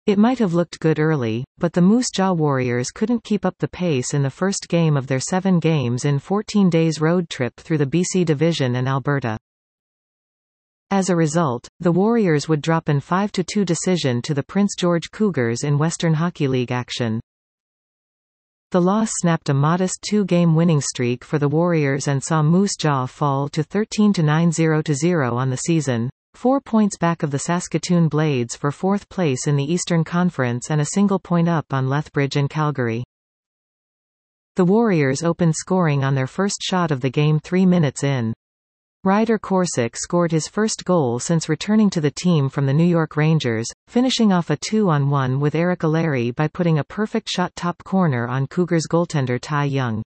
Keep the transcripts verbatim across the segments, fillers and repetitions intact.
It might have looked good early, but the Moose Jaw Warriors couldn't keep up the pace in the first game of their seven games in fourteen days road trip through the B C Division and Alberta. As a result, the Warriors would drop an five to two decision to the Prince George Cougars in Western Hockey League action. The loss snapped a modest two-game winning streak for the Warriors and saw Moose Jaw fall to thirteen to nine zero to zero on the season, four points back of the Saskatoon Blades for fourth place in the Eastern Conference and a single point up on Lethbridge and Calgary. The Warriors opened scoring on their first shot of the game three minutes in. Ryder Korczak scored his first goal since returning to the team from the New York Rangers, finishing off a two-on-one with Eric Allery by putting a perfect shot top corner on Cougars goaltender Ty Young.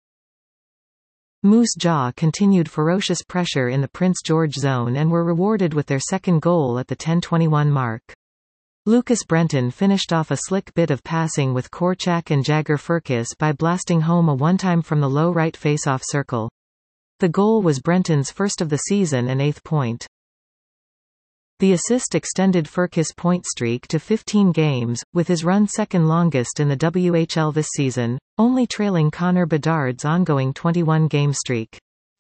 Moose Jaw continued ferocious pressure in the Prince George zone and were rewarded with their second goal at the ten twenty-one mark. Lucas Brenton finished off a slick bit of passing with Korczak and Jagger Firkus by blasting home a one-time from the low right face-off circle. The goal was Brenton's first of the season and eighth point. The assist extended Firkus' point streak to fifteen games, with his run second longest in the W H L this season, only trailing Connor Bedard's ongoing twenty-one game streak.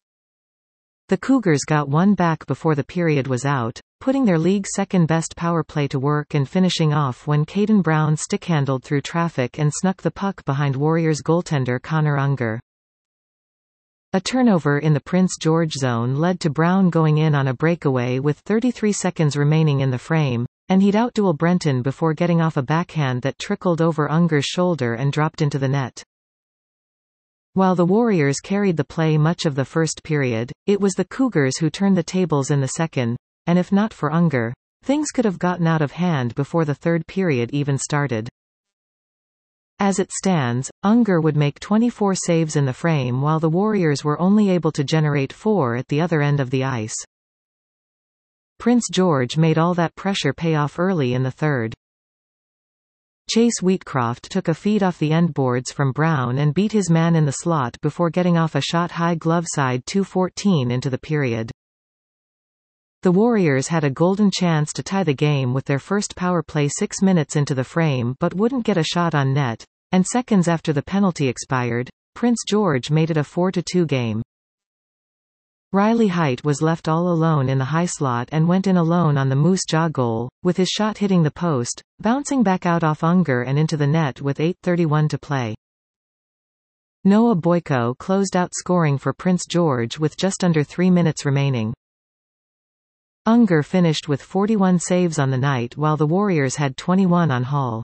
The Cougars got one back before the period was out, putting their league's second-best power play to work and finishing off when Caden Brown stick-handled through traffic and snuck the puck behind Warriors goaltender Connor Unger. A turnover in the Prince George zone led to Brown going in on a breakaway with thirty-three seconds remaining in the frame, and he'd outduel Brenton before getting off a backhand that trickled over Unger's shoulder and dropped into the net. While the Warriors carried the play much of the first period, it was the Cougars who turned the tables in the second, and if not for Unger, things could have gotten out of hand before the third period even started. As it stands, Unger would make twenty-four saves in the frame while the Warriors were only able to generate four at the other end of the ice. Prince George made all that pressure pay off early in the third. Chase Wheatcroft took a feed off the end boards from Brown and beat his man in the slot before getting off a shot high glove side two fourteen into the period. The Warriors had a golden chance to tie the game with their first power play six minutes into the frame but wouldn't get a shot on net, and seconds after the penalty expired, Prince George made it a four to two game. Riley Heidt was left all alone in the high slot and went in alone on the Moose Jaw goal, with his shot hitting the post, bouncing back out off Unger and into the net with eight thirty-one to play. Noah Boyko closed out scoring for Prince George with just under three minutes remaining. Unger finished with forty-one saves on the night while the Warriors had twenty-one on Hall.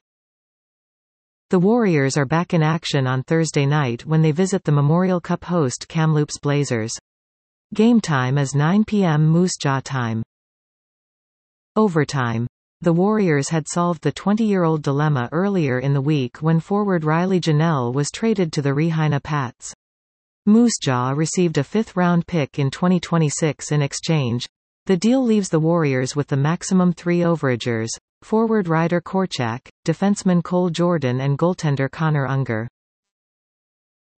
The Warriors are back in action on Thursday night when they visit the Memorial Cup host Kamloops Blazers. Game time is nine p m Moose Jaw time. Overtime. The Warriors had solved the twenty-year-old dilemma earlier in the week when forward Riley Janelle was traded to the Regina Pats. Moose Jaw received a fifth-round pick in twenty twenty-six in exchange. The deal leaves the Warriors with the maximum three overagers, forward Ryder Korczak, defenseman Cole Jordan and goaltender Connor Unger.